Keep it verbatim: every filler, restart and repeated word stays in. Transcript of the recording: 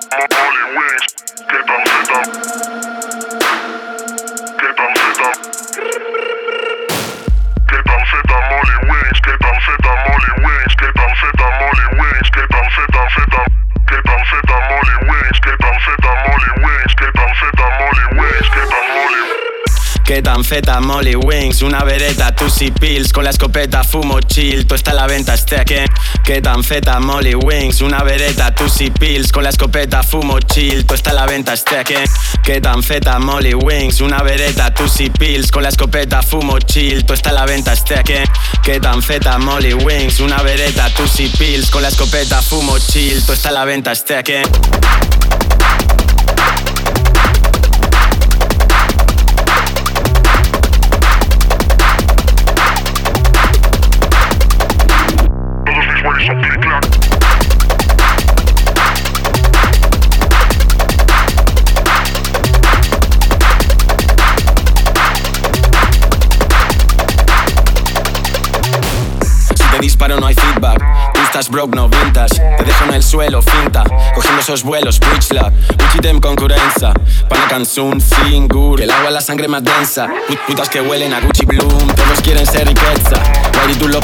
Molly Wings, ¿qué tan feta? ¿Qué tan feta? ¿Qué tan feta Molly Wings? ¿Qué tan feta Molly Wings? ¿Qué tan feta Molly Wings? ¿Qué tan feta feta? ¿Qué tan feta Molly Wings? ¿Qué tan feta Molly Wings? ¿Qué tan feta Molly Wings? ¿Qué tan Molly ¿Qué tan feta Molly Wings? Una vereta, Tusi Pills. Con la escopeta fumo chill, tú está a la venta, este que ¿Qué tan feta Molly Wings? Una vereta, Tusi Pills. Con la escopeta fumo chill, tú está a la venta, este que ¿Qué tan feta Molly Wings? Una vereta, Tusi Pills. Con la escopeta fumo chill, tú está a la venta, este que ¿Qué tan feta Molly Wings? Una vereta, Tusi Pills. Con la escopeta fumo chill, tú está a la venta, este que Disparo, no hay feedback. Tú estás broke, no vintage. Te dejo en el suelo, finta. Cogiendo esos vuelos, bridge lab. Uchitem concurrenza. Pana canzun, singur. Que el agua es la sangre más densa. Put putas que huelen a Gucci Bloom. Todos quieren ser riqueza. Why tú lo